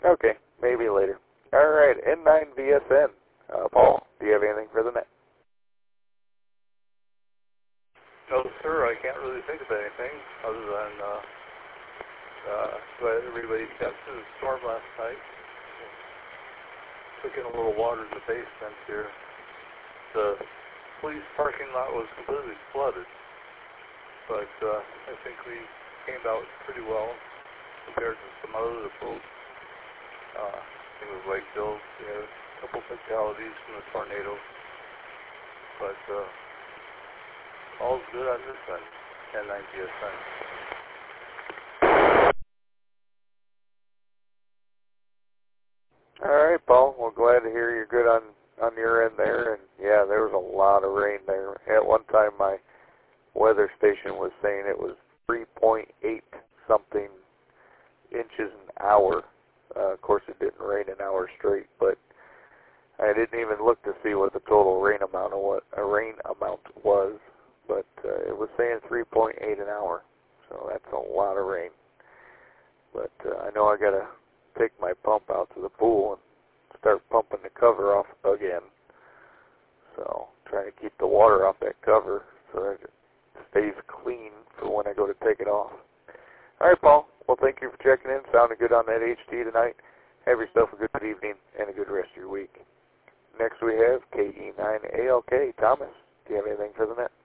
Okay, maybe later. All right, N9VSN. Paul, do you have anything for the net? No, sir. I can't really think of anything other than glad everybody got through the storm last night. Took in a little water in the basement here. The police parking lot was completely flooded, but I think we came out pretty well compared to some other folks. I think it was Lakeville. We had a couple fatalities from the tornado, but all's good on this end. N9VSN. All right, Paul. Well, glad to hear you're good on your end there. And yeah, there was a lot of rain there. At one time, my weather station was saying it was 3.8 something inches an hour. Of course, it didn't rain an hour straight, but I didn't even look to see what the total rain amount was. But it was saying 3.8 an hour, so that's a lot of rain. But I know I gotta take my pump out to the pool and start pumping the cover off again. So trying to keep the water off that cover so that it stays clean for when I go to take it off. All right, Paul. Well, thank you for checking in. Sounded good on that HT tonight. Have yourself a good evening and a good rest of your week. Next we have KE9ALK. Thomas, do you have anything for the net?